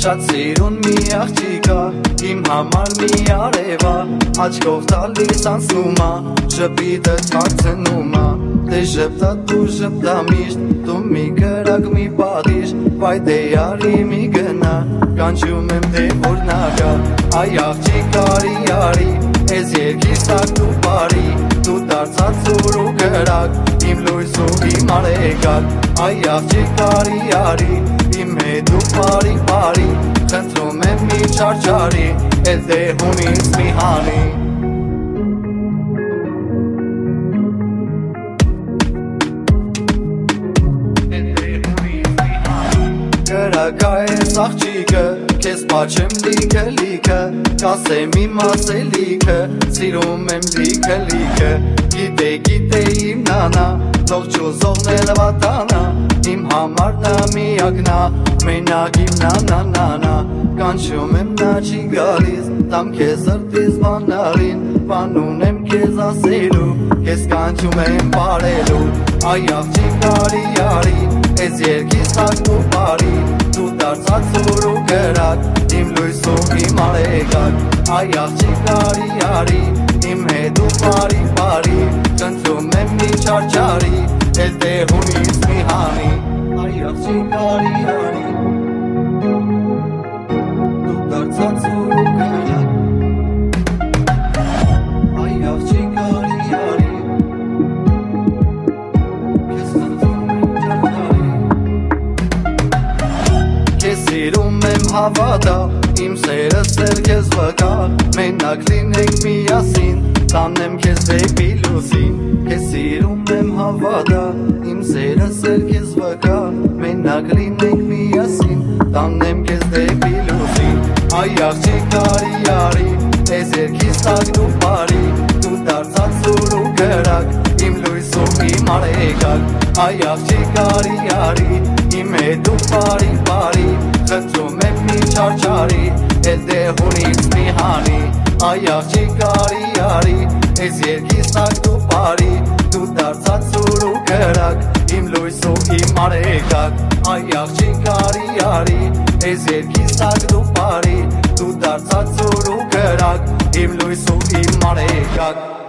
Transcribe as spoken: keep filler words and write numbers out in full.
Շատ սիրուն մի աղջիկա, իմ համար մի արևա, աչքով տալիս անցնումա, շպիտը թարցնումա, դե շպտա դու շպտա միշտ, դու մի կրակ մի պատիշ, վայ դե արի մի գնա, կանչում եմ դե որ նա գա, այ աղջիկ արի արի, ես երկիս տակ դու բարի, դու դարձած ուր ու կրակ, իմ լույս ու իմ արեգակ, այ աղջիկ արի արի, իմ հետ ու բարի բարի, խնդրում եմ մի չարջարի, էլ դեհում ինձ մի հանի Կրակա ես աղջիկը, կեզ պաչեմ լիքը լիքը, կասեմ իմ ասելիքը, սիրում եմ լիքը լիքը, գիտե գիտե իմ նանա, թող չուզողն էլ վատանա, իմ համար նա միակնա, մենակ իմ նանա նանա, կանչում եմ նա չի գալիս, տամ կեզ ըրտիս բանալին, բան ունեմ կեզ ասելու, կեզ կանչում եմ բարելու, այ աղջիկ արի արի, ես երկիս տակ դու բարի, դու դարձած ուր ու կրակ, իմ լույս ու իմ արեգակ, այ աղջիկ արի արի, իմ հետ ու բարի բարի, խնդրում եմ մի չարջարի, էլ դեհում ինձ մի հանի, այ աղջիկ արի արի, դու դարձած ուր ու կրակ, այ աղջիկ արի արի, Սիրում եմ հավատա, իմ սերս էլ կեզ վկա, մենակ լինենք միասին, տանեմ կեզ դեպի լուսին, կեզ սիրում եմ հավատա, իմ սերս էլ կեզ վկա, մենակ լինենք միասին, տանեմ կեզ դեպի լուսին, այ աղջիկ արի արի, ես երկիս տակ դու բարի, դու դարձած ուր ու կրակ, իմ լույս ու իմ արեգակ, այ աղջիկ արի արի, իմ հետ ու բարի բարի, խնդրում եմ մի չարջարի, էլ դեհուն ինձ մի հանի, այ աղջիկ արի արի, ես երկիս տակ դու բարի, դու դարձած ուր ու կրակ, իմ լույս ու իմ արեգակ, այ աղջիկ արի արի, ես երկիս տակ դու բարի, դու դարձած ուր ու կրակ, իմ լույս ու իմ արեգակ